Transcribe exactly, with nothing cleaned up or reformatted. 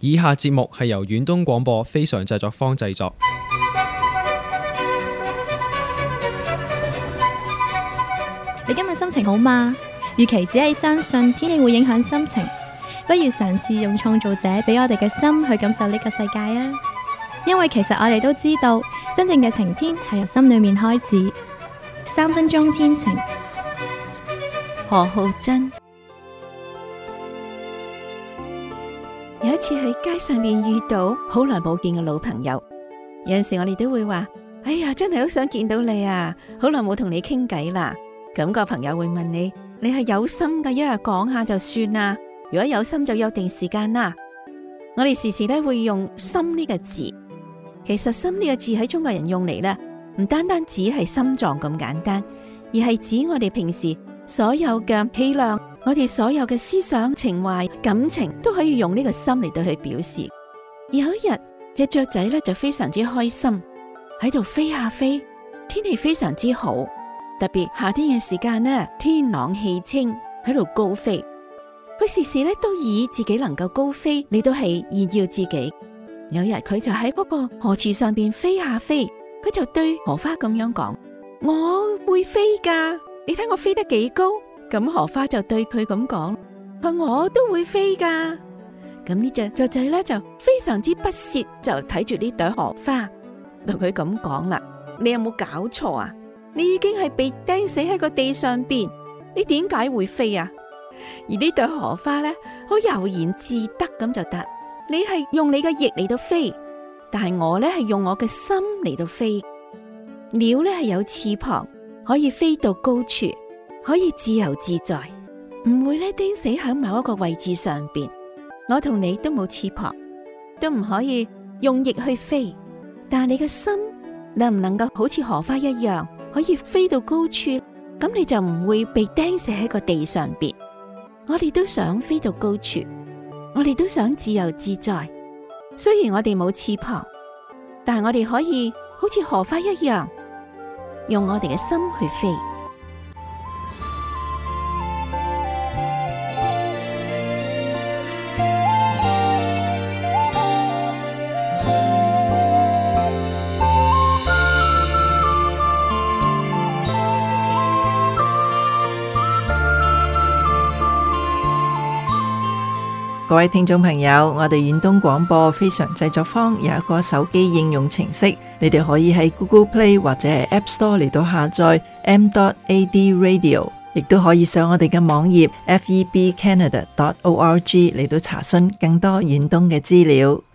以下節目係由遠東廣播非常製作坊製作。 你今日心情好嗎？與其只係相信天氣會影響心情，不如嘗試用創造者俾我哋嘅心去感受呢個世界啊！因為其實我哋都知道，真正嘅晴天係由心裏面開始。三分鐘天晴。 何浩珍。有一次喺街上面遇到好耐冇見嘅老朋友，有陣時我哋都會話：哎呀，真係好想見到你啊！好耐冇同你傾偈啦。咁個朋友會問你：你係有心嘅，一日講下就算啦。如果有心就約定時間啦。我哋時時咧會用心呢個字，其實心呢個字喺中國人用嚟咧，唔單單只係心臟咁簡單，而係指我哋平時所有嘅氣量，我哋所有嘅思想、情懷、感情都可以用呢個心嚟對佢表示。有一日，隻雀仔咧就非常之開心，喺度飛下飛，天氣非常之好，特別夏天嘅時間呢，天朗氣清，喺度高飛。佢時時咧都以自己能夠高飛嚟到係炫耀自己。有日佢就喺嗰個河池上邊飛下飛，佢就對荷花咁樣講：我會飛噶，你睇我飛得幾高。咁荷花就對佢咁講：佢我都會飛噶。咁呢隻雀仔咧就非常之不屑，就睇住呢朵荷花，同佢咁講啦：你有冇搞錯啊？你已經係被釘死喺個地上邊，你點解會飛啊？而呢朵荷花咧，好悠然自得咁就答：你係用你嘅翼嚟到飛，但係我咧係用我嘅心嚟到飛。鳥咧係有翅膀，可以飛到高處，可以自由自在，唔會咧釘死喺某一個位置上邊。我同你都冇翅膀，都唔可以用翼去飛，但係你嘅心能唔能夠好似荷花一樣，可以飛到高處？咁你就唔會被釘死喺個地上邊。我哋都想飛到高處，我哋都想自由自在。雖然我哋冇翅膀，但係我哋可以好似荷花一樣，用我哋嘅心去飛。 各位聽眾朋友，我哋遠東廣播非常製作坊有一個手機應用程式，你哋可以喺 Google Play 或者係 App Store 嚟到下載 m dot a d radio， 亦都可以上我哋嘅網頁 f e b canada dot org 嚟到查詢更多遠東嘅資料。